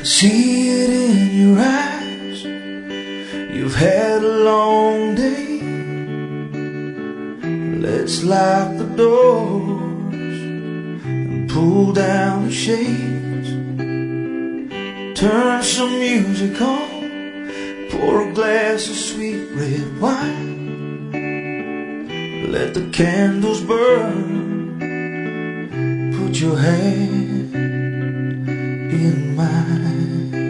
See it in your eyes. You've had a long day. Let's lock the doors and pull down the shades. Turn some music on, pour a glass of sweet red wine. Let the candles burn, put your hand in mine.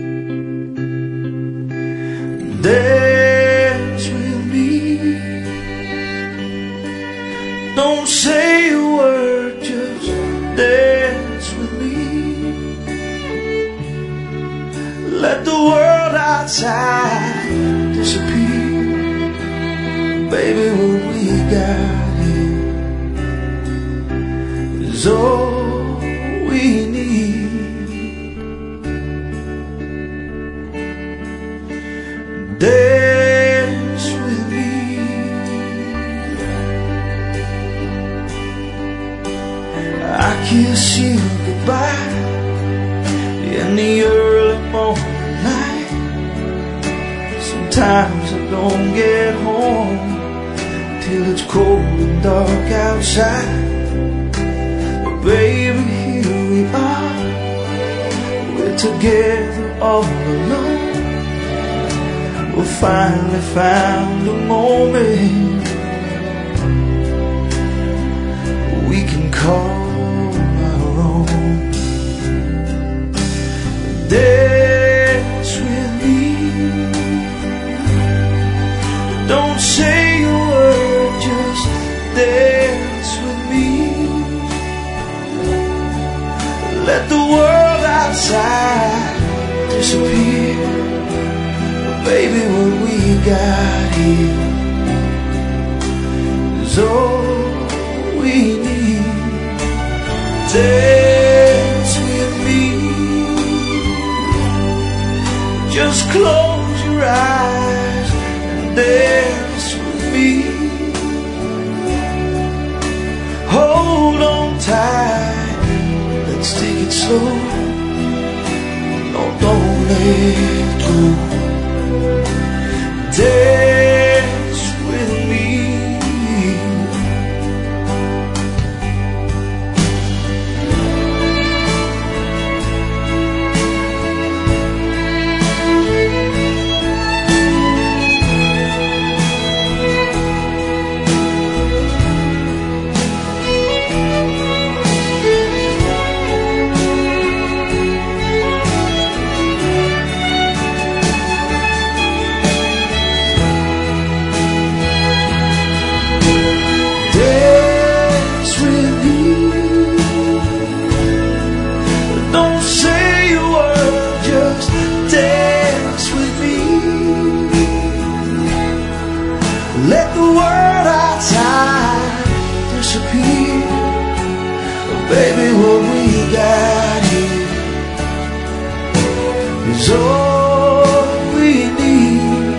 Dance with me. Don't say a word, just dance with me. Let the world outside disappear. Baby, what we got here is all we need. Dance with me. I kiss you goodbye in the early morning light. Sometimes I don't get home till it's cold and dark outside. But baby, here we are. We're together all alone. We finally found a moment we can call our own. Dance with me. Don't say a word, just dance with me. Let the world outside disappear. Baby, what we got here is all we need. Dance with me. Just close your eyes and dance with me. Hold on tight, let's take it slow. No, don't let go. Dance with me. Let the world outside disappear. Baby, what we got here is all we need.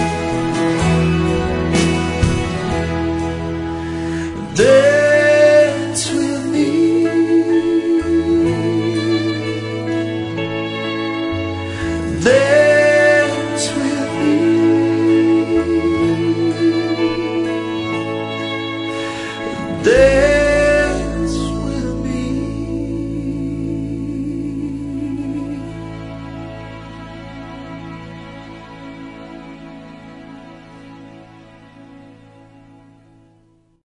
Dance with me. Dance with me. Dance